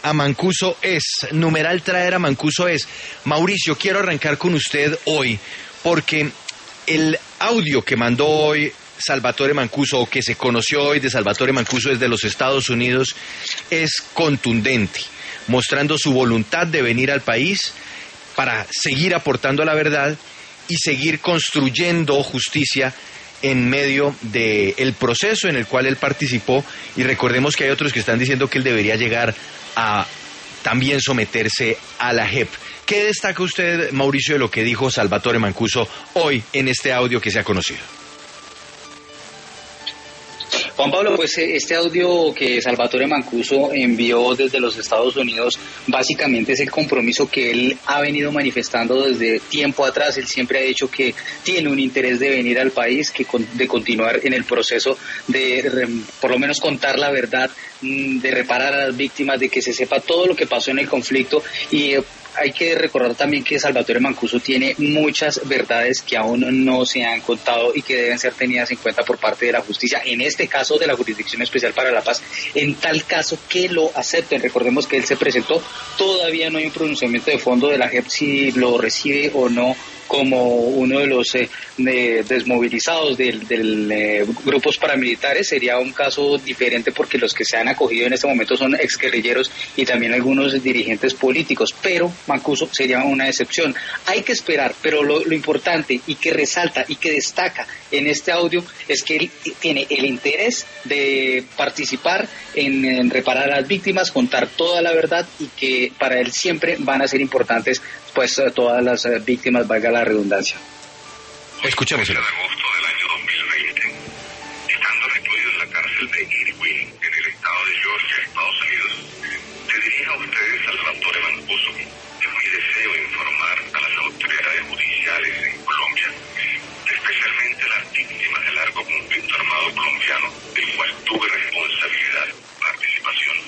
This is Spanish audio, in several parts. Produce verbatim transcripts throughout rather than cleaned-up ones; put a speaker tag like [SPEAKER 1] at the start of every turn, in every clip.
[SPEAKER 1] a Mancuso es, numeral traer a Mancuso es. Mauricio, quiero arrancar con usted hoy, porque el audio que mandó hoy Salvatore Mancuso, o que se conoció hoy de Salvatore Mancuso desde los Estados Unidos, es contundente, mostrando su voluntad de venir al país para seguir aportando a la verdad y seguir construyendo justicia en medio del proceso en el cual él participó. Y recordemos que hay otros que están diciendo que él debería llegar a también someterse a la J E P. ¿Qué destaca usted, Mauricio, de lo que dijo Salvatore Mancuso hoy en este audio que se ha conocido?
[SPEAKER 2] Juan Pablo, pues este audio que Salvatore Mancuso envió desde los Estados Unidos básicamente es el compromiso que él ha venido manifestando desde tiempo atrás. Él siempre ha dicho que tiene un interés de venir al país, que de continuar en el proceso de por lo menos contar la verdad, de reparar a las víctimas, de que se sepa todo lo que pasó en el conflicto. Y hay que recordar también que Salvatore Mancuso tiene muchas verdades que aún no se han contado y que deben ser tenidas en cuenta por parte de la justicia, en este caso de la Jurisdicción Especial para la Paz, en tal caso que lo acepten. Recordemos que él se presentó, todavía no hay un pronunciamiento de fondo de la J E P si lo recibe o no como uno de los eh, de, desmovilizados de, de, de grupos paramilitares. Sería un caso diferente porque los que se han acogido en este momento son exguerrilleros y también algunos dirigentes políticos, pero Mancuso sería una excepción. Hay que esperar, pero lo, lo importante y que resalta y que destaca en este audio es que él tiene el interés de participar en, en reparar a las víctimas, contar toda la verdad, y que para él siempre van a ser importantes pues todas las uh, víctimas, valga la redundancia.
[SPEAKER 1] Escuchemos.
[SPEAKER 3] En agosto del año dos mil veinte, estando recluido en la cárcel de Irwin, en el estado de Georgia, Estados Unidos, se dirige a ustedes Salvatore Mancuso. Es mi deseo informar a las autoridades judiciales en Colombia, especialmente las víctimas del largo conflicto armado colombiano, del cual tuve responsabilidad, participación,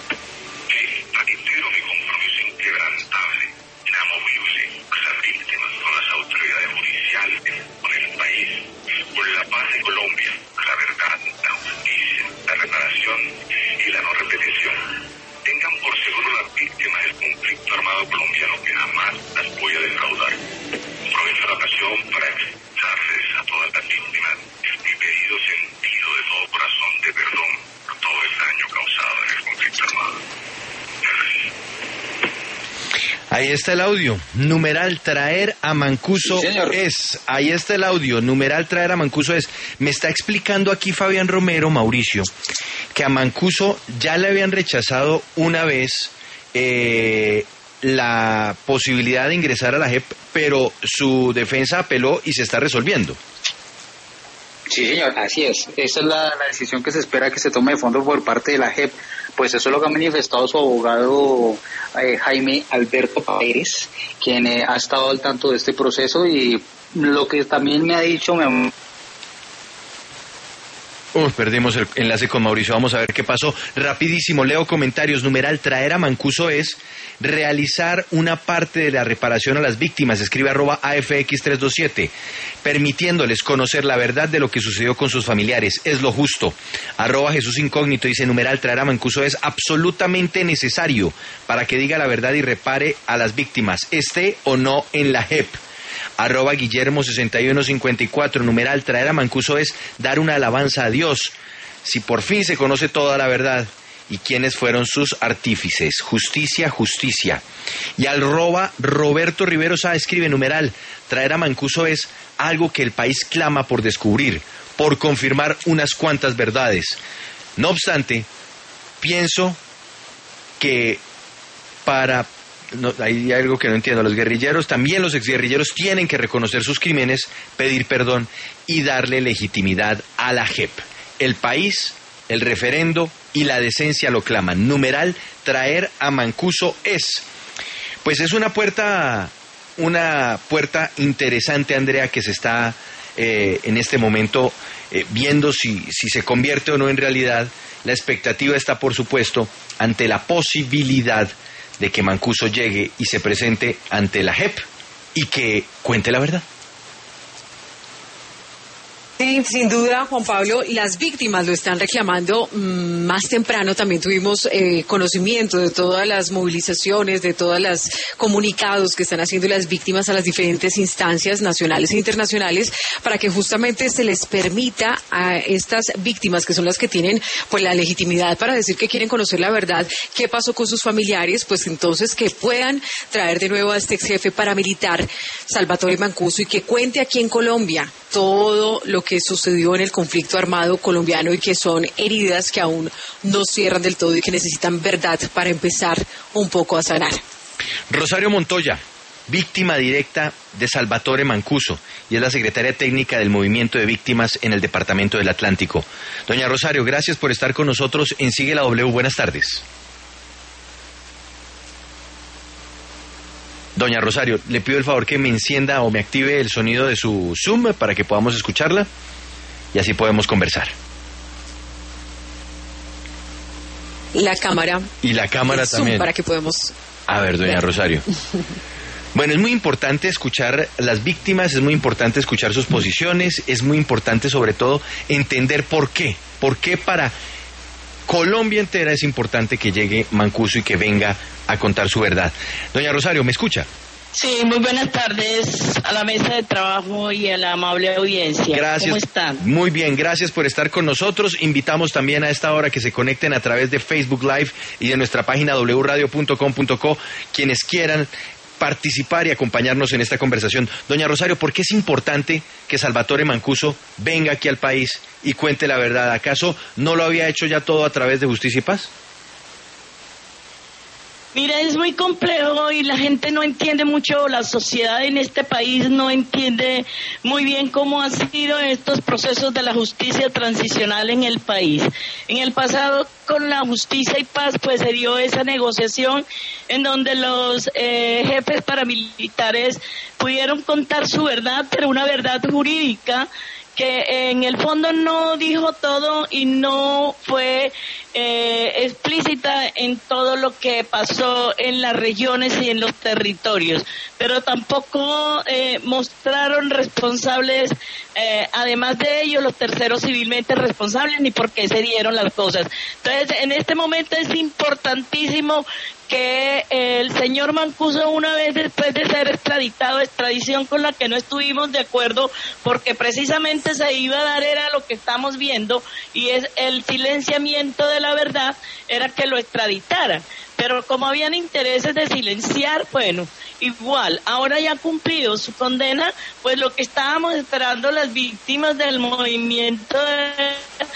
[SPEAKER 3] que reitero mi compromiso inquebrantable, inamovible, con las víctimas, con las autoridades judiciales, con el país, por la paz de Colombia, la verdad, la justicia, la reparación y la no repetición. Tengan por seguro las víctimas del conflicto armado colombiano que jamás las voy a defraudar. Aprovecho la ocasión para expresarles a todas las víctimas mi pedido sentido de todo corazón de perdón por todo el daño causado en el conflicto armado. Gracias.
[SPEAKER 1] Ahí está el audio, numeral traer a Mancuso
[SPEAKER 2] sí,
[SPEAKER 1] es, ahí está el audio, numeral traer a Mancuso es. Me está explicando aquí Fabián Romero, Mauricio, que a Mancuso ya le habían rechazado una vez eh, la posibilidad de ingresar a la J E P, pero su defensa apeló y se está resolviendo.
[SPEAKER 2] Sí, señor, así es. Esa es la, la decisión que se espera que se tome de fondo por parte de la J E P. Pues eso es lo que ha manifestado su abogado eh, Jaime Alberto Pérez, quien eh, ha estado al tanto de este proceso, y lo que también me ha dicho... Me...
[SPEAKER 1] Uh, perdimos el enlace con Mauricio, vamos a ver qué pasó. Rapidísimo, leo comentarios. Numeral traer a Mancuso es realizar una parte de la reparación a las víctimas, escribe arroba A F X tres dos siete, permitiéndoles conocer la verdad de lo que sucedió con sus familiares, es lo justo. Arroba Jesús Incógnito dice, numeral traer a Mancuso es absolutamente necesario para que diga la verdad y repare a las víctimas, esté o no en la J E P. Arroba Guillermo sesenta y uno cincuenta y cuatro, numeral traer a Mancuso es dar una alabanza a Dios, si por fin se conoce toda la verdad y quiénes fueron sus artífices. Justicia, justicia. Y arroba Roberto Rivero Sá escribe, numeral traer a Mancuso es algo que el país clama por descubrir, por confirmar unas cuantas verdades. No obstante, pienso que para... No, hay algo que no entiendo. Los guerrilleros, también los exguerrilleros, tienen que reconocer sus crímenes, pedir perdón y darle legitimidad a la J E P. El país, el referendo y la decencia lo claman. Numeral traer a Mancuso es. Pues es una puerta, una puerta interesante, Andrea, que se está eh, en este momento eh, viendo si, si se convierte o no en realidad. La expectativa está, por supuesto, ante la posibilidad de que Mancuso llegue y se presente ante la J E P y que cuente la verdad.
[SPEAKER 2] Sí,
[SPEAKER 4] Sí, sin duda, Juan Pablo, las víctimas lo están reclamando. Mm, más temprano también tuvimos eh, conocimiento de todas las movilizaciones, de todos los comunicados que están haciendo las víctimas a las diferentes instancias nacionales e internacionales para que justamente se les permita a estas víctimas, que son las que tienen pues la legitimidad para decir que quieren conocer la verdad, qué pasó con sus familiares, pues entonces que puedan traer de nuevo a este ex jefe paramilitar, Salvatore Mancuso, y que cuente aquí en Colombia todo lo que sucedió en el conflicto armado colombiano y que son heridas que aún no cierran del todo y que necesitan verdad para empezar un poco a sanar.
[SPEAKER 1] Rosario Montoya, víctima directa de Salvatore Mancuso, y es la secretaria técnica del Movimiento de Víctimas en el Departamento del Atlántico. Doña Rosario, gracias por estar con nosotros en Sigue la W. Buenas tardes. Doña Rosario, le pido el favor que me encienda o me active el sonido de su Zoom para que podamos escucharla y así podemos conversar.
[SPEAKER 4] La cámara.
[SPEAKER 1] Y la cámara también.
[SPEAKER 4] Para que podamos...
[SPEAKER 1] A ver, doña Rosario. Bueno, es muy importante escuchar las víctimas, es muy importante escuchar sus posiciones, es muy importante sobre todo entender por qué. ¿Por qué para Colombia entera es importante que llegue Mancuso y que venga a contar su verdad? Doña Rosario, ¿me escucha?
[SPEAKER 5] Sí, muy buenas tardes a la mesa de trabajo y a la amable audiencia.
[SPEAKER 1] Gracias.
[SPEAKER 5] ¿Cómo están?
[SPEAKER 1] Muy bien, gracias por estar con nosotros. Invitamos también a esta hora que se conecten a través de Facebook Live y de nuestra página doble u radio punto com punto co quienes quieran participar y acompañarnos en esta conversación. Doña Rosario, ¿por qué es importante que Salvatore Mancuso venga aquí al país y cuente la verdad? ¿Acaso no lo había hecho ya todo a través de Justicia y Paz?
[SPEAKER 5] Mira, es muy complejo y la gente no entiende mucho, la sociedad en este país no entiende muy bien cómo han sido estos procesos de la justicia transicional en el país. En el pasado, con la Justicia y Paz, pues se dio esa negociación en donde los eh, jefes paramilitares pudieron contar su verdad, pero una verdad jurídica que en el fondo no dijo todo y no fue eh, explícita en todo lo que pasó en las regiones y en los territorios, pero tampoco eh, mostraron responsables, eh, además de ellos, los terceros civilmente responsables, ni por qué se dieron las cosas. Entonces, en este momento es importantísimo que el señor Mancuso, una vez después de ser extraditado, extradición con la que no estuvimos de acuerdo, porque precisamente se iba a dar era lo que estamos viendo, y es el silenciamiento de la verdad, era que lo extraditaran. Pero como habían intereses de silenciar, bueno, igual, ahora ya ha cumplido su condena, pues lo que estábamos esperando las víctimas del movimiento de...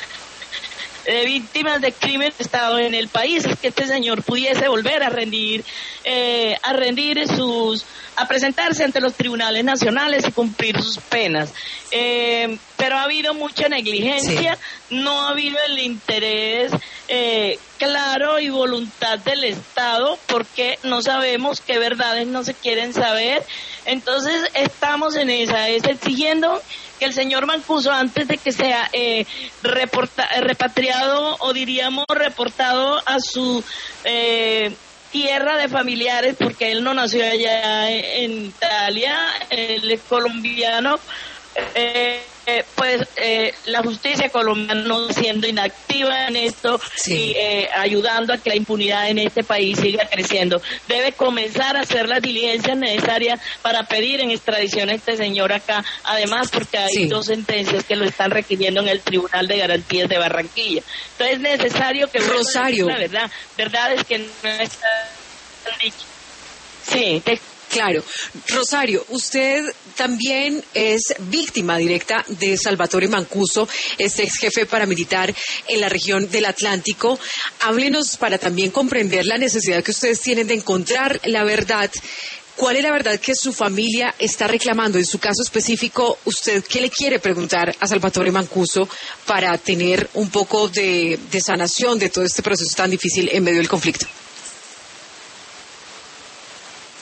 [SPEAKER 5] de víctimas de crimen de Estado en el país, es que este señor pudiese volver a rendir, eh, a rendir sus, a presentarse ante los tribunales nacionales y cumplir sus penas. Eh, pero ha habido mucha negligencia, sí. No ha habido el interés eh, claro y voluntad del Estado, porque no sabemos qué verdades no se quieren saber. Entonces estamos en esa, es exigiendo que el señor Mancuso, antes de que sea eh, reporta, repatriado o diríamos reportado a su eh, tierra de familiares, porque él no nació allá en Italia, él es colombiano, eh, eh, pues eh, la justicia colombiana no siendo inactiva en esto, sí. y eh, ayudando a que la impunidad en este país siga creciendo. Debe comenzar a hacer las diligencias necesarias para pedir en extradición a este señor acá, además porque hay sí. dos sentencias que lo están requiriendo en el Tribunal de Garantías de Barranquilla. Entonces es necesario que...
[SPEAKER 4] Rosario.
[SPEAKER 5] La verdad, verdad es que no está dicho. Sí, te...
[SPEAKER 4] Claro. Rosario, usted también es víctima directa de Salvatore Mancuso, es ex jefe paramilitar en la región del Atlántico. Háblenos para también comprender la necesidad que ustedes tienen de encontrar la verdad. ¿Cuál es la verdad que su familia está reclamando? En su caso específico, ¿usted qué le quiere preguntar a Salvatore Mancuso para tener un poco de, de sanación de todo este proceso tan difícil en medio del conflicto?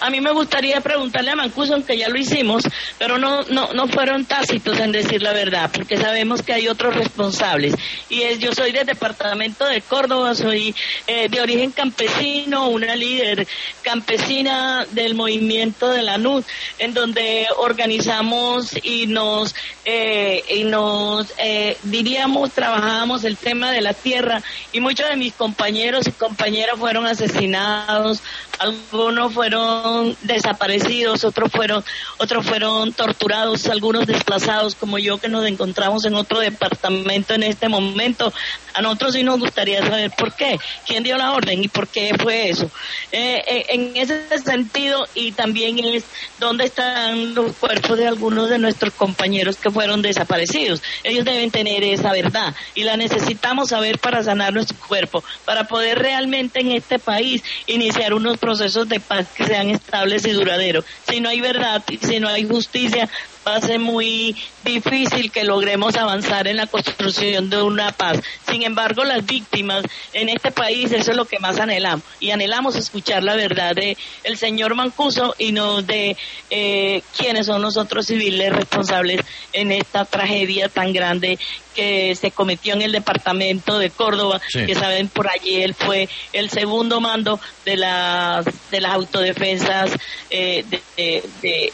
[SPEAKER 5] a mí me gustaría preguntarle a Mancuso, aunque ya lo hicimos, pero no, no, no fueron tácitos en decir la verdad, porque sabemos que hay otros responsables. Y es, yo soy del departamento de Córdoba, soy eh, de origen campesino, una líder campesina del movimiento de la N U D, en donde organizamos y nos, eh, y nos eh, diríamos, trabajábamos el tema de la tierra, y muchos de mis compañeros y compañeras fueron asesinados, algunos fueron desaparecidos, otros fueron, otros fueron torturados, algunos desplazados como yo, que nos encontramos en otro departamento en este momento. A nosotros sí nos gustaría saber por qué, quién dio la orden y por qué fue eso. Eh, eh, en ese sentido, y también es dónde están los cuerpos de algunos de nuestros compañeros que fueron desaparecidos. Ellos deben tener esa verdad y la necesitamos saber para sanar nuestro cuerpo, para poder realmente en este país iniciar unos procesos de paz que sean estables y duraderos. Si no hay verdad y si no hay justicia, va a ser muy difícil que logremos avanzar en la construcción de una paz. Sin embargo, las víctimas en este país, eso es lo que más anhelamos, y anhelamos escuchar la verdad de el señor Mancuso y no de eh, quiénes son los otros civiles responsables en esta tragedia tan grande que se cometió en el departamento de Córdoba. Sí. Que saben, por allí él fue el segundo mando de las de las autodefensas eh, de, de, de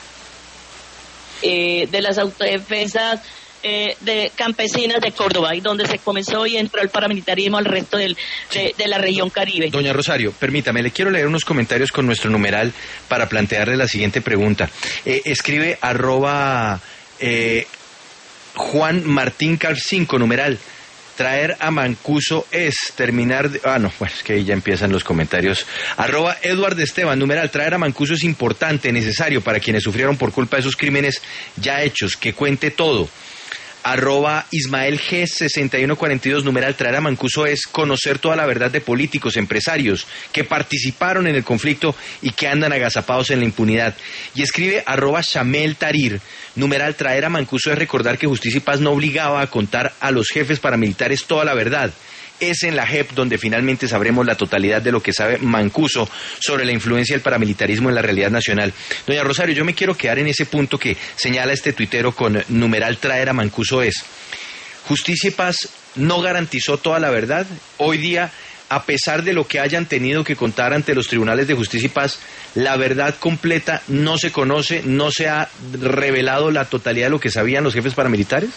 [SPEAKER 5] Eh, de las autodefensas eh, de campesinas de Córdoba, y donde se comenzó y entró el paramilitarismo al resto del, de, de la región Caribe.
[SPEAKER 1] Doña Rosario, permítame, le quiero leer unos comentarios con nuestro numeral para plantearle la siguiente pregunta. Eh, escribe arroba eh, Juan Martín Car cinco, numeral: traer a Mancuso es terminar de... Ah, no, bueno, es que ahí ya empiezan los comentarios. Arroba Eduardo Esteban, numeral: traer a Mancuso es importante, necesario para quienes sufrieron por culpa de esos crímenes ya hechos, que cuente todo. Arroba Ismael G sesenta y uno cuarenta y dos, numeral: traer a Mancuso es conocer toda la verdad de políticos, empresarios que participaron en el conflicto y que andan agazapados en la impunidad. Y escribe arroba Shamel Tarir, numeral: traer a Mancuso es recordar que Justicia y Paz no obligaba a contar a los jefes paramilitares toda la verdad. Es en la J E P donde finalmente sabremos la totalidad de lo que sabe Mancuso sobre la influencia del paramilitarismo en la realidad nacional. Doña Rosario, yo me quiero quedar en ese punto que señala este tuitero con numeral: traer a Mancuso es. Justicia y Paz no garantizó toda la verdad. Hoy día, a pesar de lo que hayan tenido que contar ante los tribunales de Justicia y Paz, la verdad completa no se conoce, no se ha revelado la totalidad de lo que sabían los jefes paramilitares.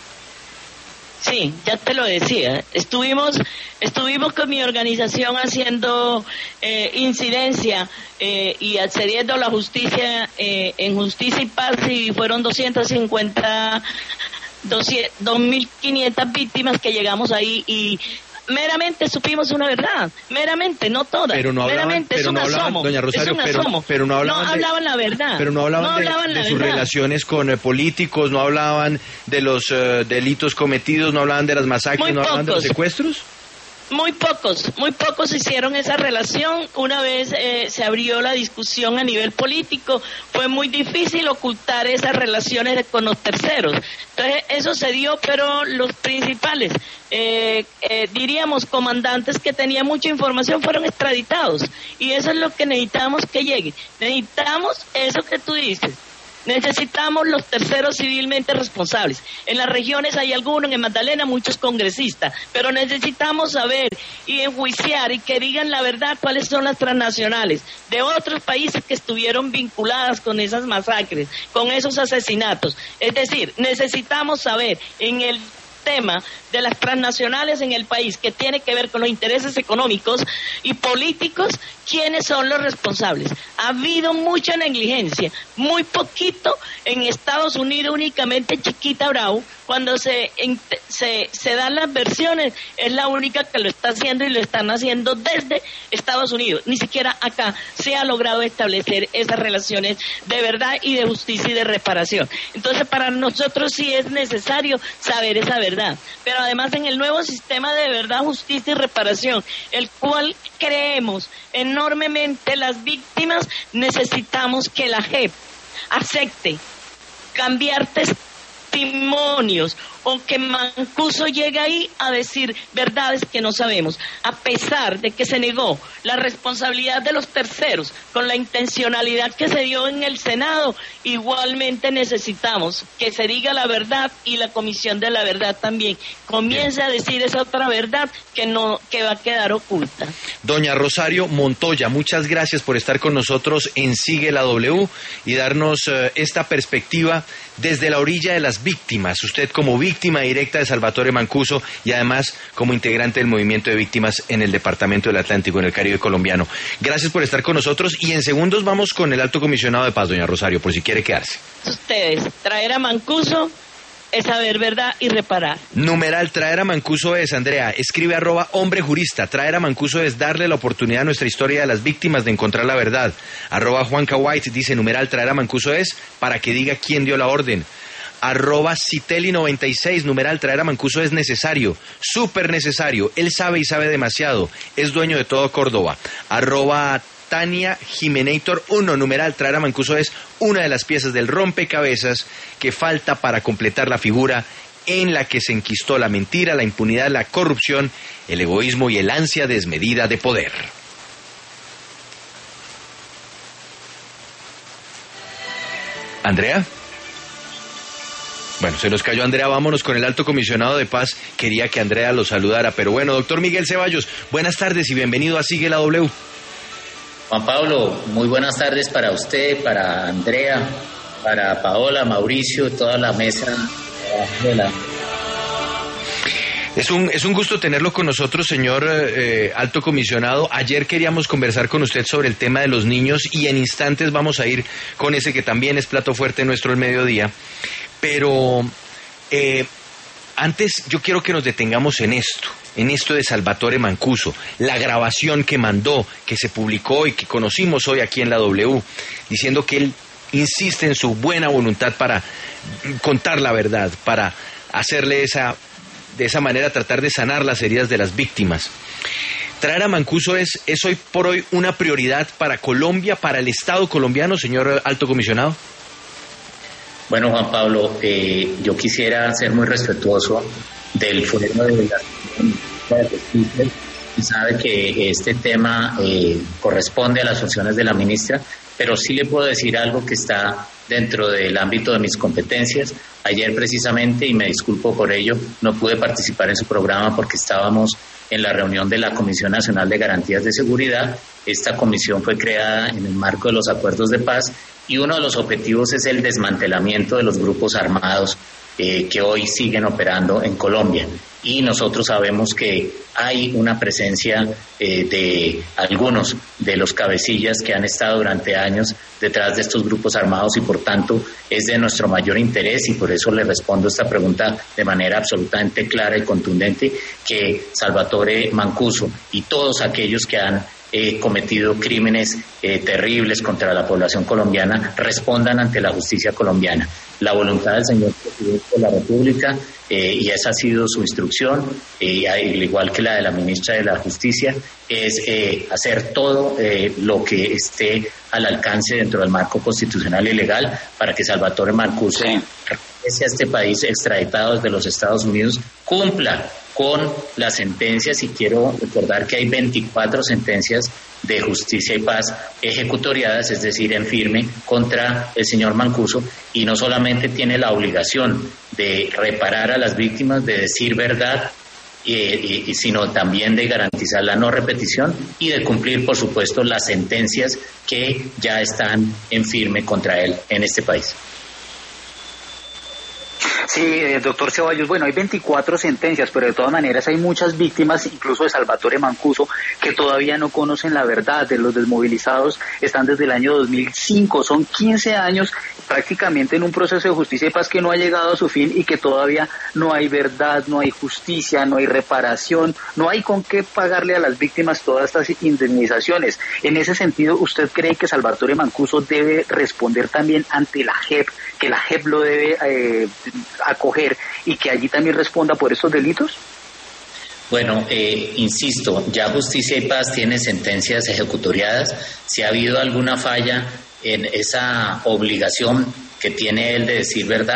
[SPEAKER 5] Sí, ya te lo decía. Estuvimos, estuvimos con mi organización haciendo eh, incidencia eh, y accediendo a la justicia eh, en Justicia y Paz, y fueron doscientas cincuenta, dos mil quinientas víctimas que llegamos ahí, y meramente supimos una verdad, meramente, no toda,
[SPEAKER 1] pero no hablaban,
[SPEAKER 5] meramente,
[SPEAKER 1] pero
[SPEAKER 5] es un
[SPEAKER 1] no hablaban,
[SPEAKER 5] asomo,
[SPEAKER 1] doña Rosario,
[SPEAKER 5] es un
[SPEAKER 1] pero,
[SPEAKER 5] asomo.
[SPEAKER 1] pero no hablaban,
[SPEAKER 5] no
[SPEAKER 1] de,
[SPEAKER 5] hablaban la verdad,
[SPEAKER 1] pero no hablaban,
[SPEAKER 5] no
[SPEAKER 1] de,
[SPEAKER 5] hablaban
[SPEAKER 1] de sus
[SPEAKER 5] verdad.
[SPEAKER 1] relaciones con eh, políticos, no hablaban de los uh, delitos cometidos, no hablaban de las masacres,
[SPEAKER 5] Muy
[SPEAKER 1] no
[SPEAKER 5] pocos.
[SPEAKER 1] hablaban de los secuestros.
[SPEAKER 5] Muy pocos, muy pocos hicieron esa relación. Una vez eh, se abrió la discusión a nivel político, fue muy difícil ocultar esas relaciones de, con los terceros. Entonces eso se dio, pero los principales, eh, eh, diríamos, comandantes que tenían mucha información fueron extraditados. Y eso es lo que necesitamos que llegue. Necesitamos eso que tú dices. Necesitamos los terceros civilmente responsables. En las regiones hay algunos, en Magdalena muchos congresistas, pero necesitamos saber y enjuiciar y que digan la verdad cuáles son las transnacionales de otros países que estuvieron vinculadas con esas masacres, con esos asesinatos. Es decir, necesitamos saber en el tema de las transnacionales en el país, que tiene que ver con los intereses económicos y políticos, quiénes son los responsables. Ha habido mucha negligencia, muy poquito en Estados Unidos, únicamente Chiquita Bravo, cuando se, se, se dan las versiones, es la única que lo está haciendo, y lo están haciendo desde Estados Unidos. Ni siquiera acá se ha logrado establecer esas relaciones de verdad y de justicia y de reparación. Entonces, para nosotros sí es necesario saber esa verdad. Pero además, en el nuevo sistema de verdad, justicia y reparación, el cual creemos enormemente las víctimas, necesitamos que la J E P acepte cambiar testimonios, o que Mancuso llegue ahí a decir verdades que no sabemos, a pesar de que se negó la responsabilidad de los terceros con la intencionalidad que se dio en el Senado. Igualmente necesitamos que se diga la verdad y la Comisión de la Verdad también comience a decir esa otra verdad que no que va a quedar oculta.
[SPEAKER 1] Doña Rosario Montoya, muchas gracias por estar con nosotros en Sigue la W y darnos uh, esta perspectiva desde la orilla de las víctimas, usted como víctima directa de Salvatore Mancuso y además como integrante del movimiento de víctimas en el Departamento del Atlántico, en el Caribe colombiano. Gracias por estar con nosotros y en segundos vamos con el Alto Comisionado de Paz, doña Rosario, por si quiere quedarse.
[SPEAKER 5] Ustedes, traer a Mancuso es saber verdad y reparar.
[SPEAKER 1] Numeral, traer a Mancuso es, Andrea, escribe arroba hombre jurista, traer a Mancuso es darle la oportunidad a nuestra historia de las víctimas de encontrar la verdad. Arroba Juanca White dice, numeral, traer a Mancuso es para que diga quién dio la orden. Arroba Citeli noventa y seis, numeral, traer a Mancuso es necesario, súper necesario, él sabe y sabe demasiado, es dueño de todo Córdoba. Arroba Tania Jimenator uno, numeral, traer a Mancuso es una de las piezas del rompecabezas que falta para completar la figura en la que se enquistó la mentira, la impunidad, la corrupción, el egoísmo y el ansia desmedida de poder. ¿Andrea? Bueno, se nos cayó Andrea, vámonos con el Alto Comisionado de Paz. Quería que Andrea lo saludara, pero bueno, doctor Miguel Ceballos, buenas tardes y bienvenido a Sigue la W.
[SPEAKER 6] Juan Pablo, muy buenas tardes para usted, para Andrea, para Paola, Mauricio, toda la mesa de la...
[SPEAKER 1] Es un, es un gusto tenerlo con nosotros, señor eh, Alto Comisionado. Ayer queríamos conversar con usted sobre el tema de los niños y en instantes vamos a ir con ese que también es plato fuerte nuestro el mediodía. Pero eh, antes yo quiero que nos detengamos en esto. En esto de Salvatore Mancuso, la grabación que mandó, que se publicó y que conocimos hoy aquí en la W, diciendo que él insiste en su buena voluntad para contar la verdad, para hacerle esa, de esa manera tratar de sanar las heridas de las víctimas. Traer a Mancuso es, es hoy por hoy una prioridad para Colombia, para el Estado colombiano, señor Alto Comisionado.
[SPEAKER 6] Bueno, Juan Pablo, eh, yo quisiera ser muy respetuoso del fuero de la justicia y sabe que este tema eh, corresponde a las funciones de la ministra, pero sí le puedo decir algo que está dentro del ámbito de mis competencias. Ayer precisamente, y me disculpo por ello, no pude participar en su programa porque estábamos en la reunión de la Comisión Nacional de Garantías de Seguridad. Esta comisión fue creada en el marco de los acuerdos de paz y uno de los objetivos es el desmantelamiento de los grupos armados eh, que hoy siguen operando en Colombia. Y nosotros sabemos que hay una presencia eh, de algunos de los cabecillas que han estado durante años detrás de estos grupos armados y por tanto es de nuestro mayor interés y por eso le respondo esta pregunta de manera absolutamente clara y contundente, que Salvatore Mancuso y todos aquellos que han eh, cometido crímenes eh, terribles contra la población colombiana respondan ante la justicia colombiana. La voluntad del señor presidente de la República, eh, y esa ha sido su instrucción, eh, al igual que la de la ministra de la Justicia, es eh, hacer todo eh, lo que esté al alcance dentro del marco constitucional y legal para que Salvatore Mancuso, sí, regrese a este país extraditado desde los Estados Unidos, cumpla con las sentencias, y quiero recordar que hay veinticuatro sentencias de justicia y paz ejecutoriadas, es decir, en firme, contra el señor Mancuso, y no solamente tiene la obligación de reparar a las víctimas, de decir verdad, eh, y, sino también de garantizar la no repetición y de cumplir, por supuesto, las sentencias que ya están en firme contra él en este país.
[SPEAKER 2] Sí, eh, doctor Ceballos, bueno, hay veinticuatro sentencias, pero de todas maneras hay muchas víctimas, incluso de Salvatore Mancuso, que todavía no conocen la verdad. De los desmovilizados están desde el año dos mil cinco, son quince años prácticamente en un proceso de justicia y paz que no ha llegado a su fin y que todavía no hay verdad, no hay justicia, no hay reparación, no hay con qué pagarle a las víctimas todas estas indemnizaciones. En ese sentido, ¿usted cree que Salvatore Mancuso debe responder también ante la J E P, que la J E P lo debe eh, acoger y que allí también responda por estos delitos?
[SPEAKER 6] Bueno, eh, insisto, ya Justicia y Paz tiene sentencias ejecutoriadas. Si ha habido alguna falla en esa obligación que tiene él de decir verdad,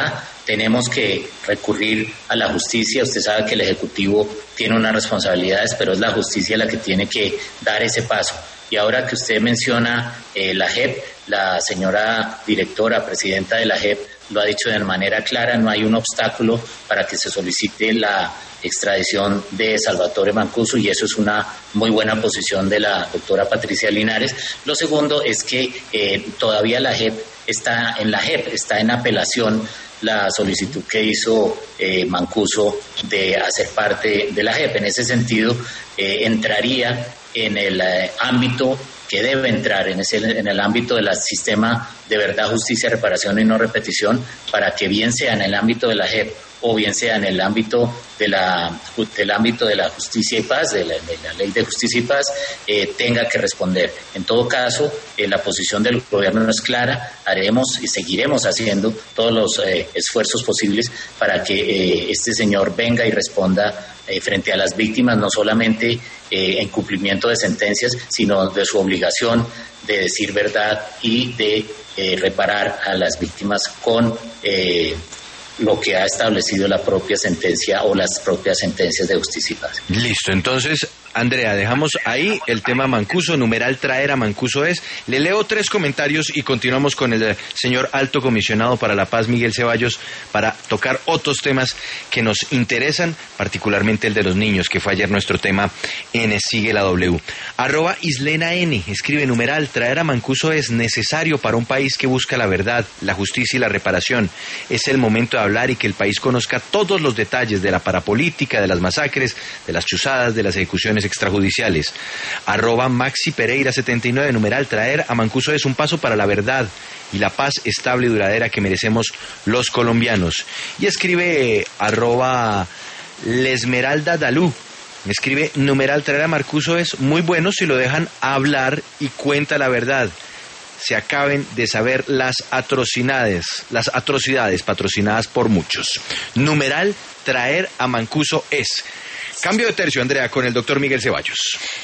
[SPEAKER 6] tenemos que recurrir a la justicia. Usted sabe que el Ejecutivo tiene unas responsabilidades, pero es la justicia la que tiene que dar ese paso. Y ahora que usted menciona eh, la J E P, la señora directora, presidenta de la J E P, lo ha dicho de manera clara, no hay un obstáculo para que se solicite la extradición de Salvatore Mancuso, y eso es una muy buena posición de la doctora Patricia Linares. Lo segundo es que eh, todavía la J E P está en la J E P, está en apelación la solicitud que hizo eh, Mancuso de hacer parte de la J E P. En ese sentido, eh, entraría en el eh, ámbito que debe entrar, en, ese, en el ámbito del sistema de verdad, justicia, reparación y no repetición, para que bien sea en el ámbito de la J E P o bien sea en el ámbito de la, del ámbito de la justicia y paz, de la, de la ley de justicia y paz, eh, tenga que responder. En todo caso, eh, la posición del gobierno es clara, haremos y seguiremos haciendo todos los eh, esfuerzos posibles para que eh, este señor venga y responda eh, frente a las víctimas, no solamente eh, en cumplimiento de sentencias, sino de su obligación de decir verdad y de eh, reparar a las víctimas con eh, lo que ha establecido la propia sentencia o las propias sentencias de justicia y paz.
[SPEAKER 1] Listo, entonces, Andrea, dejamos ahí el tema Mancuso, numeral traer a Mancuso es. Le leo tres comentarios y continuamos con el señor Alto Comisionado para la Paz, Miguel Ceballos, para tocar otros temas que nos interesan, particularmente el de los niños, que fue ayer nuestro tema en Sigue la W. Arroba Islena N, escribe numeral traer a Mancuso es necesario para un país que busca la verdad, la justicia y la reparación. Es el momento de hablar y que el país conozca todos los detalles de la parapolítica, de las masacres, de las chuzadas, de las ejecuciones extrajudiciales. Arroba Maxi Pereira setenta y nueve, numeral traer a Mancuso es un paso para la verdad y la paz estable y duradera que merecemos los colombianos. Y escribe eh, arroba Lesmeralda Dalú, me escribe numeral traer a Mancuso es muy bueno si lo dejan hablar y cuenta la verdad. Se acaben de saber las atrocidades, las atrocidades patrocinadas por muchos. Numeral traer a Mancuso es. Cambio de tercio, Andrea, con el doctor Miguel Ceballos.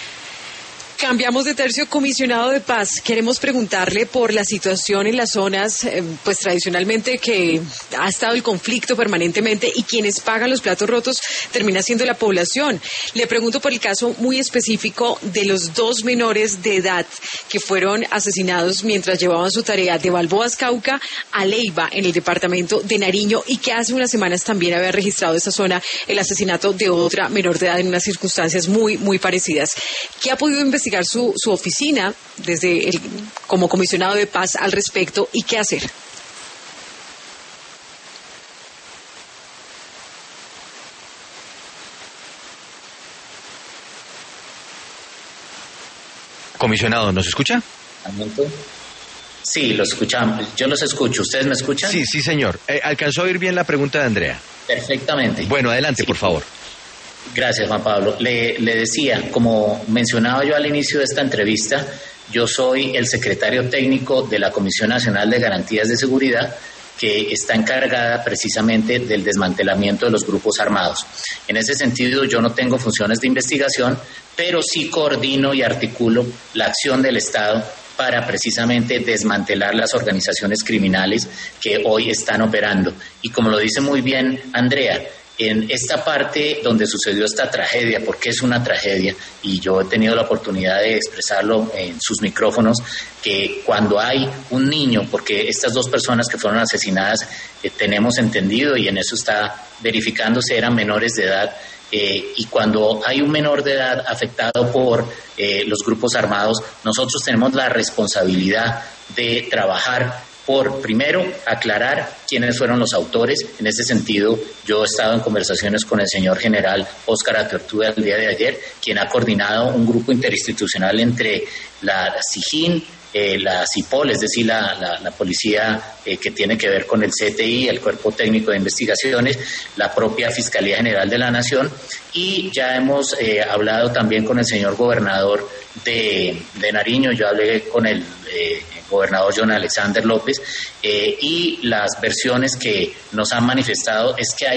[SPEAKER 4] Cambiamos de tercio, comisionado de paz. Queremos preguntarle por la situación en las zonas, eh, pues tradicionalmente que ha estado el conflicto permanentemente y quienes pagan los platos rotos termina siendo la población. Le pregunto por el caso muy específico de los dos menores de edad que fueron asesinados mientras llevaban su tarea de Balboas, Cauca, a Leiva, en el departamento de Nariño, y que hace unas semanas también había registrado esa zona el asesinato de otra menor de edad en unas circunstancias muy, muy parecidas. ¿Qué ha podido investigar Su, su oficina desde el, como comisionado de paz al respecto y qué hacer?
[SPEAKER 1] Comisionado, ¿nos escucha?
[SPEAKER 6] Sí, lo escuchamos. Yo los escucho. ¿Ustedes me escuchan?
[SPEAKER 1] Sí, sí, señor. Eh, ¿Alcanzó a oír bien la pregunta de Andrea?
[SPEAKER 6] Perfectamente.
[SPEAKER 1] Bueno, adelante, sí, por favor.
[SPEAKER 6] Gracias, Juan Pablo. Le, le decía, como mencionaba yo al inicio de esta entrevista, yo soy el secretario técnico de la Comisión Nacional de Garantías de Seguridad, que está encargada precisamente del desmantelamiento de los grupos armados. En ese sentido, yo no tengo funciones de investigación, pero sí coordino y articulo la acción del Estado para precisamente desmantelar las organizaciones criminales que hoy están operando. Y como lo dice muy bien Andrea, en esta parte donde sucedió esta tragedia, porque es una tragedia, y yo he tenido la oportunidad de expresarlo en sus micrófonos, que cuando hay un niño, porque estas dos personas que fueron asesinadas, eh, tenemos entendido, y en eso está verificándose, eran menores de edad, eh, y cuando hay un menor de edad afectado por eh, los grupos armados, nosotros tenemos la responsabilidad de trabajar por, primero, aclarar quiénes fueron los autores. En ese sentido, yo he estado en conversaciones con el señor general Óscar Atortuga el día de ayer, quien ha coordinado un grupo interinstitucional entre la SIJIN, eh, la CIPOL, es decir, la, la, la policía eh, que tiene que ver con el C T I, el Cuerpo Técnico de Investigaciones, la propia Fiscalía General de la Nación, y ya hemos eh, hablado también con el señor gobernador de, de Nariño. Yo hablé con el eh, gobernador John Alexander López, eh, y las versiones que nos han manifestado es que hay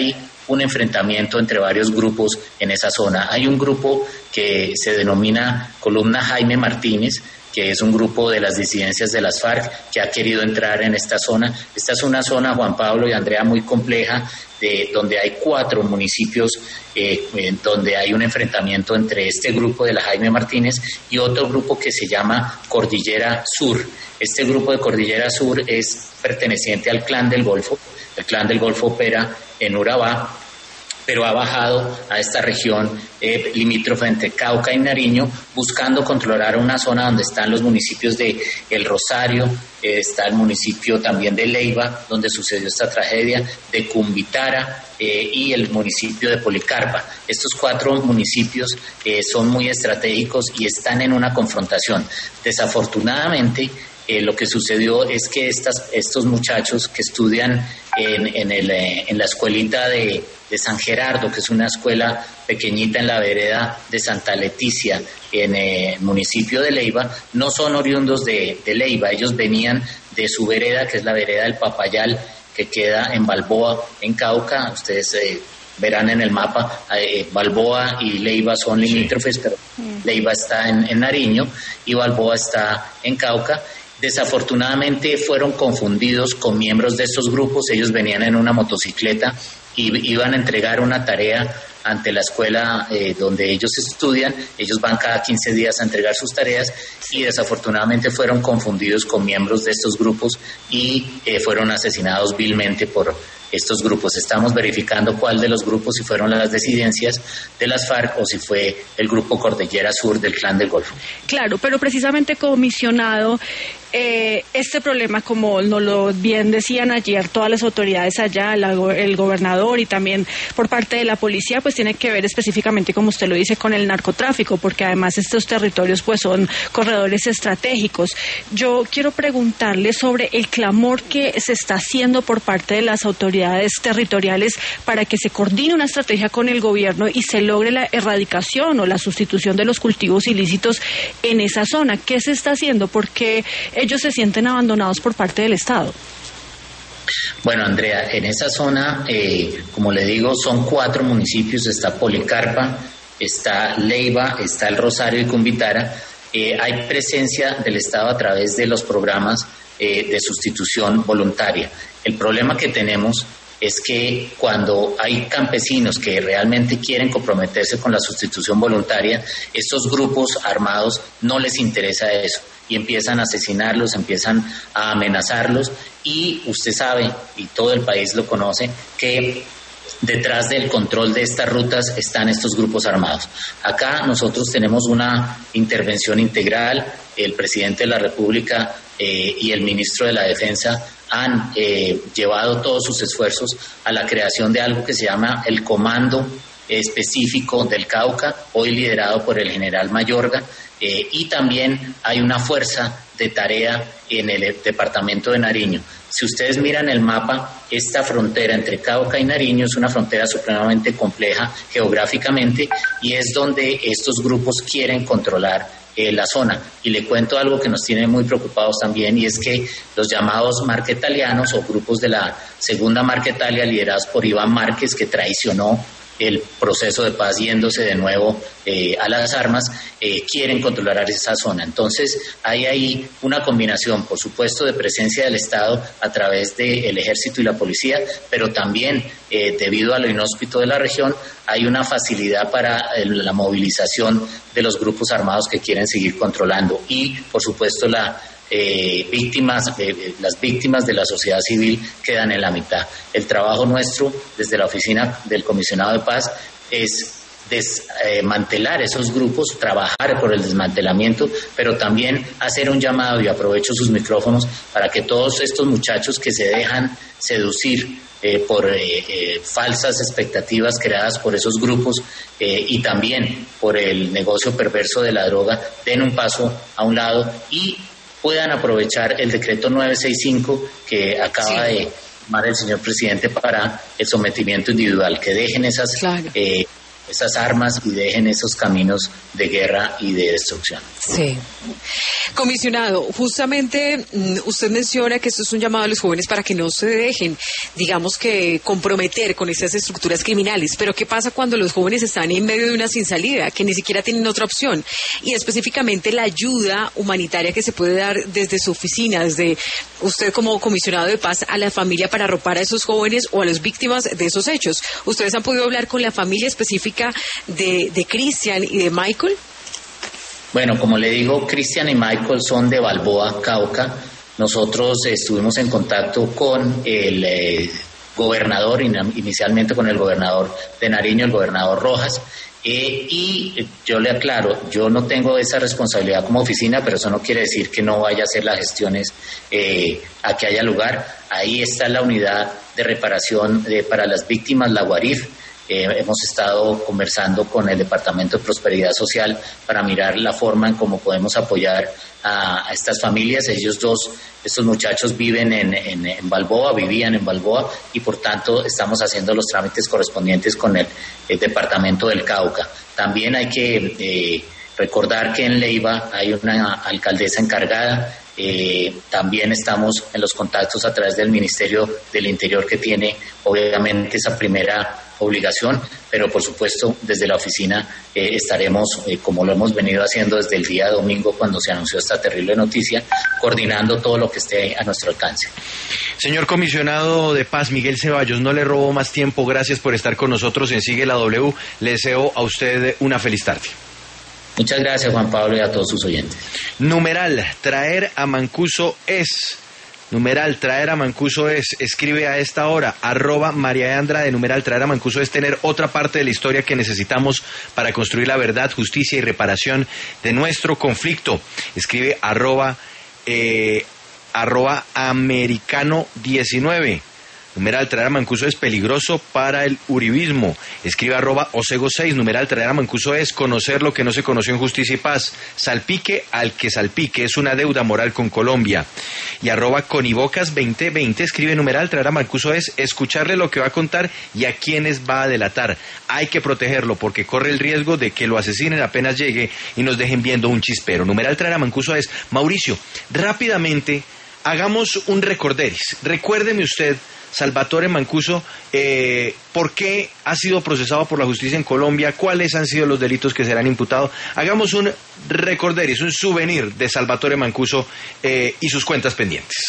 [SPEAKER 6] un enfrentamiento entre varios grupos en esa zona. Hay un grupo que se denomina Columna Jaime Martínez, que es un grupo de las disidencias de las FARC que ha querido entrar en esta zona. Esta es una zona, Juan Pablo y Andrea, muy compleja, de donde hay cuatro municipios eh, en donde hay un enfrentamiento entre este grupo de la Jaime Martínez y otro grupo que se llama Cordillera Sur. Este grupo de Cordillera Sur es perteneciente al Clan del Golfo. El Clan del Golfo opera en Urabá, pero ha bajado a esta región eh, limítrofe entre Cauca y Nariño, buscando controlar una zona donde están los municipios de El Rosario, eh, está el municipio también de Leiva, donde sucedió esta tragedia, de Cumbitara eh, y el municipio de Policarpa. Estos cuatro municipios eh, son muy estratégicos y están en una confrontación. Desafortunadamente, Eh, lo que sucedió es que estas, estos muchachos que estudian en, en, el, eh, en la escuelita de, de San Gerardo, que es una escuela pequeñita en la vereda de Santa Leticia, en el eh, municipio de Leiva, no son oriundos de, de Leiva. Ellos venían de su vereda, que es la vereda del Papayal, que queda en Balboa, en Cauca. Ustedes eh, verán en el mapa, eh, Balboa y Leiva son limítrofes, sí, pero Leiva está en, en Nariño y Balboa está en Cauca. Desafortunadamente fueron confundidos con miembros de estos grupos. Ellos venían en una motocicleta y iban a entregar una tarea ante la escuela eh, donde ellos estudian. Ellos van cada quince días a entregar sus tareas y desafortunadamente fueron confundidos con miembros de estos grupos y eh, fueron asesinados vilmente por estos grupos. Estamos verificando cuál de los grupos, si fueron las disidencias de las FARC o si fue el grupo Cordillera Sur del Clan del Golfo.
[SPEAKER 7] Claro, pero precisamente, comisionado, eh, este problema, como nos lo bien decían ayer todas las autoridades allá, la, el gobernador y también por parte de la policía, pues tiene que ver específicamente, como usted lo dice, con el narcotráfico, porque además estos territorios pues son corredores estratégicos. Yo quiero preguntarle sobre el clamor que se está haciendo por parte de las autoridades territoriales para que se coordine una estrategia con el gobierno y se logre la erradicación o la sustitución de los cultivos ilícitos en esa zona. ¿Qué se está haciendo? Porque ellos se sienten abandonados por parte del Estado.
[SPEAKER 6] Bueno, Andrea, en esa zona, eh, como le digo, son cuatro municipios. Está Policarpa, está Leiva, está El Rosario y Cumbitara. Eh, hay presencia del Estado a través de los programas eh, de sustitución voluntaria. El problema que tenemos es que cuando hay campesinos que realmente quieren comprometerse con la sustitución voluntaria, estos grupos armados no les interesa eso y empiezan a asesinarlos, empiezan a amenazarlos y usted sabe, y todo el país lo conoce, que detrás del control de estas rutas están estos grupos armados. Acá nosotros tenemos una intervención integral. El presidente de la República eh, y el ministro de la Defensa han eh, llevado todos sus esfuerzos a la creación de algo que se llama el Comando Específico del Cauca, hoy liderado por el general Mayorga, eh, y también hay una fuerza de tarea en el departamento de Nariño. Si ustedes miran el mapa, esta frontera entre Cauca y Nariño es una frontera supremamente compleja geográficamente y es donde estos grupos quieren controlar eh, la zona. Y le cuento algo que nos tiene muy preocupados también, y es que los llamados marquetalianos o grupos de la segunda Marquetalia, liderados por Iván Márquez, que traicionó el proceso de paz yéndose de nuevo eh, a las armas, eh, quieren controlar esa zona. Entonces hay ahí una combinación, por supuesto, de presencia del Estado a través del Ejército y la Policía, pero también eh, debido a lo inhóspito de la región hay una facilidad para el, la movilización de los grupos armados que quieren seguir controlando y, por supuesto, la Eh, víctimas, eh, las víctimas de la sociedad civil quedan en la mitad. El trabajo nuestro desde la oficina del comisionado de paz es desmantelar eh, esos grupos, trabajar por el desmantelamiento, pero también hacer un llamado, y aprovecho sus micrófonos, para que todos estos muchachos que se dejan seducir eh, por eh, eh, falsas expectativas creadas por esos grupos eh, y también por el negocio perverso de la droga, den un paso a un lado y puedan aprovechar el decreto novecientos sesenta y cinco que acaba sí. de tomar el señor presidente para el sometimiento individual, que dejen esas claro. eh, esas armas y dejen esos caminos de guerra y de destrucción.
[SPEAKER 4] Sí. Comisionado, justamente usted menciona que esto es un llamado a los jóvenes para que no se dejen, digamos que, comprometer con esas estructuras criminales, pero ¿qué pasa cuando los jóvenes están en medio de una sin salida, que ni siquiera tienen otra opción? Y específicamente la ayuda humanitaria que se puede dar desde su oficina, desde usted como comisionado de paz, a la familia para arropar a esos jóvenes o a las víctimas de esos hechos. ¿Ustedes han podido hablar con la familia específica de, de Cristian y de Michael?
[SPEAKER 6] Bueno, como le digo, Cristian y Michael son de Balboa, Cauca. Nosotros estuvimos en contacto con el eh, gobernador, inicialmente con el gobernador de Nariño, el gobernador Rojas, eh, y yo le aclaro, yo no tengo esa responsabilidad como oficina, pero eso no quiere decir que no vaya a hacer las gestiones eh, a que haya lugar. Ahí está la unidad de reparación de, para las víctimas, la Guarif. Eh, hemos estado conversando con el Departamento de Prosperidad Social para mirar la forma en cómo podemos apoyar a, a estas familias. Ellos dos, estos muchachos viven en, en, en Balboa, vivían en Balboa y por tanto estamos haciendo los trámites correspondientes con el, el Departamento del Cauca. También hay que eh, recordar que en Leiva hay una alcaldesa encargada. Eh, también estamos en los contactos a través del Ministerio del Interior, que tiene obviamente esa primera obligación, pero por supuesto desde la oficina eh, estaremos, eh, como lo hemos venido haciendo desde el día domingo cuando se anunció esta terrible noticia, coordinando todo lo que esté a nuestro alcance.
[SPEAKER 1] Señor comisionado de paz, Miguel Ceballos, no le robo más tiempo, gracias por estar con nosotros en Sigue la W, le deseo a usted una feliz tarde.
[SPEAKER 6] Muchas gracias, Juan Pablo, y a todos sus oyentes.
[SPEAKER 1] Numeral, traer a Mancuso es. Numeral, traer a Mancuso es. Escribe a esta hora, arroba María Andra de numeral, traer a Mancuso es tener otra parte de la historia que necesitamos para construir la verdad, justicia y reparación de nuestro conflicto. Escribe arroba, eh, arroba americano diecinueve. Numeral, traer a Mancuso es peligroso para el uribismo. Escribe arroba Osego seis. Numeral, traer a Mancuso es conocer lo que no se conoció en Justicia y Paz. Salpique al que salpique. Es una deuda moral con Colombia. Y arroba Conibocas veinte veinte. Escribe numeral, traer a Mancuso es escucharle lo que va a contar y a quienes va a delatar. Hay que protegerlo porque corre el riesgo de que lo asesinen apenas llegue y nos dejen viendo un chispero. Numeral, traer a Mancuso es. Mauricio, rápidamente, hagamos un recorderis. Recuérdeme usted, Salvatore Mancuso, eh, ¿por qué ha sido procesado por la justicia en Colombia? ¿Cuáles han sido los delitos que serán imputados? Hagamos un recorderis, un souvenir de Salvatore Mancuso eh, y sus cuentas pendientes.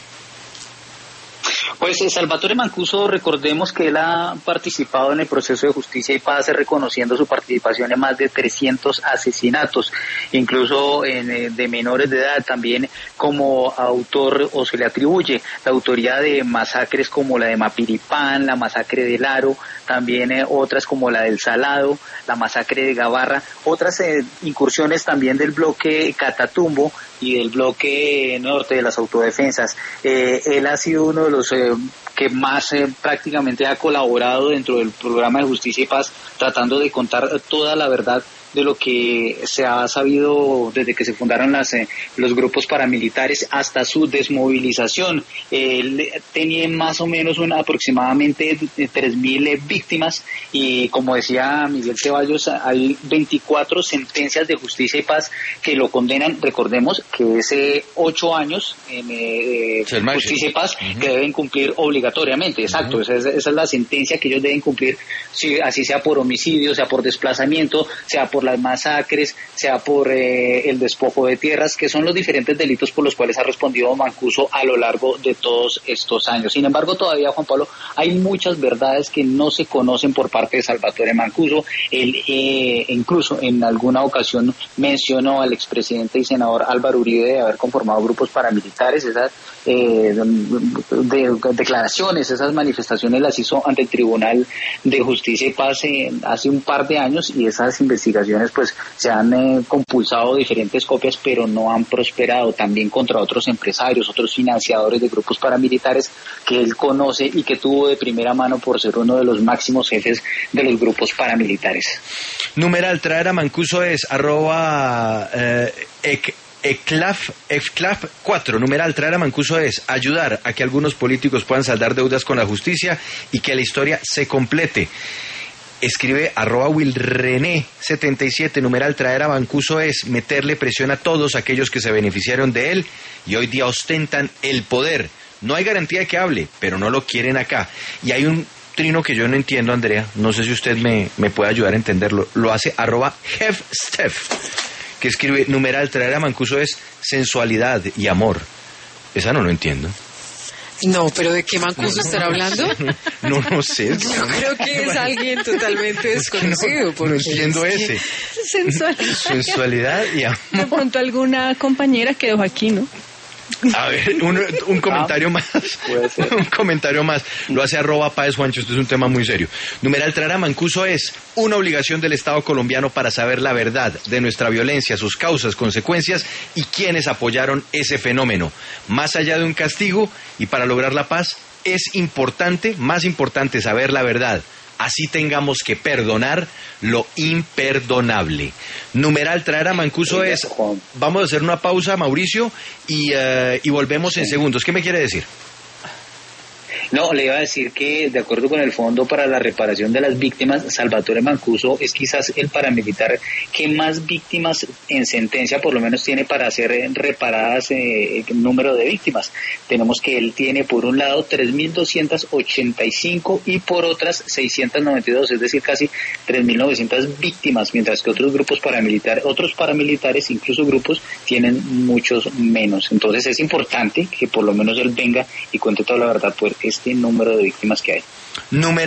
[SPEAKER 2] Pues Salvatore Mancuso, recordemos que él ha participado en el proceso de justicia y paz, reconociendo su participación en más de trescientos asesinatos, incluso en, de menores de edad, también como autor, o se le atribuye la autoría de masacres como la de Mapiripán, la masacre del Aro, también eh, otras como la del Salado, la masacre de Gabarra, otras eh, incursiones también del bloque Catatumbo y del bloque norte de las autodefensas. Eh, él ha sido uno de los eh, que más eh, prácticamente ha colaborado dentro del programa de Justicia y Paz, tratando de contar toda la verdad de lo que se ha sabido desde que se fundaron las, eh, los grupos paramilitares hasta su desmovilización. Él tenía más o menos una, aproximadamente tres mil eh, víctimas y, como decía Miguel Ceballos, hay veinticuatro sentencias de Justicia y Paz que lo condenan. Recordemos que es eh, ocho años en eh, Justicia y Paz uh-huh. que deben cumplir obligatoriamente. Exacto, uh-huh. esa, es, esa es la sentencia que ellos deben cumplir, si, así sea por homicidio, sea por desplazamiento, sea por las masacres, sea por eh, el despojo de tierras, que son los diferentes delitos por los cuales ha respondido Mancuso a lo largo de todos estos años. Sin embargo, todavía, Juan Pablo, hay muchas verdades que no se conocen por parte de Salvatore Mancuso. Él eh, incluso en alguna ocasión mencionó al expresidente y senador Álvaro Uribe de haber conformado grupos paramilitares. Esas eh, de, de, declaraciones, esas manifestaciones las hizo ante el Tribunal de Justicia y Paz eh, hace un par de años, y esas investigaciones pues se han eh, compulsado diferentes copias, pero no han prosperado. También contra otros empresarios, otros financiadores de grupos paramilitares que él conoce y que tuvo de primera mano por ser uno de los máximos jefes de los grupos paramilitares.
[SPEAKER 1] Numeral, traer a Mancuso es arroba eh, ec, eclaf, eclaf cuatro. Numeral, traer a Mancuso es ayudar a que algunos políticos puedan saldar deudas con la justicia y que la historia se complete. escribe arroba wilrené setenta y siete, numeral traer a Mancuso es meterle presión a todos aquellos que se beneficiaron de él y hoy día ostentan el poder. No hay garantía de que hable, pero no lo quieren acá. Y hay un trino que yo no entiendo, Andrea, no sé si usted me, me puede ayudar a entenderlo. Lo hace arroba jefstef, que escribe numeral traer a Mancuso es sensualidad y amor. Esa no lo entiendo.
[SPEAKER 4] No, pero ¿de qué Mancuso estará hablando?
[SPEAKER 1] No, no sé.
[SPEAKER 4] Yo creo que es alguien totalmente desconocido.
[SPEAKER 1] No, no entiendo
[SPEAKER 4] es
[SPEAKER 1] ese.
[SPEAKER 7] Sensualidad.
[SPEAKER 1] Sensualidad y amor.
[SPEAKER 7] De pronto alguna compañera quedó aquí, ¿no?
[SPEAKER 1] A ver, un, un comentario más. Un comentario más. Lo hace arroba Páez Juancho, esto es un tema muy serio. Numeral traer a Mancuso es una obligación del Estado colombiano para saber la verdad de nuestra violencia, sus causas, consecuencias y quienes apoyaron ese fenómeno. Más allá de un castigo y para lograr la paz, es importante, más importante saber la verdad. Así tengamos que perdonar lo imperdonable. Numeral traer a Mancuso es... Vamos a hacer una pausa, Mauricio, y, uh, y volvemos en segundos. ¿Qué me quiere decir?
[SPEAKER 2] No, le iba a decir que, de acuerdo con el Fondo para la Reparación de las Víctimas, Salvatore Mancuso es quizás el paramilitar que más víctimas en sentencia, por lo menos, tiene para ser reparadas eh, el número de víctimas. Tenemos que él tiene, por un lado, tres mil doscientas ochenta y cinco y por otras seiscientas noventa y dos, es decir, casi tres mil novecientas víctimas, mientras que otros grupos paramilitares, otros paramilitares, incluso grupos, tienen muchos menos. Entonces es importante que por lo menos él venga y cuente toda la verdad por este número de víctimas que hay.
[SPEAKER 1] Número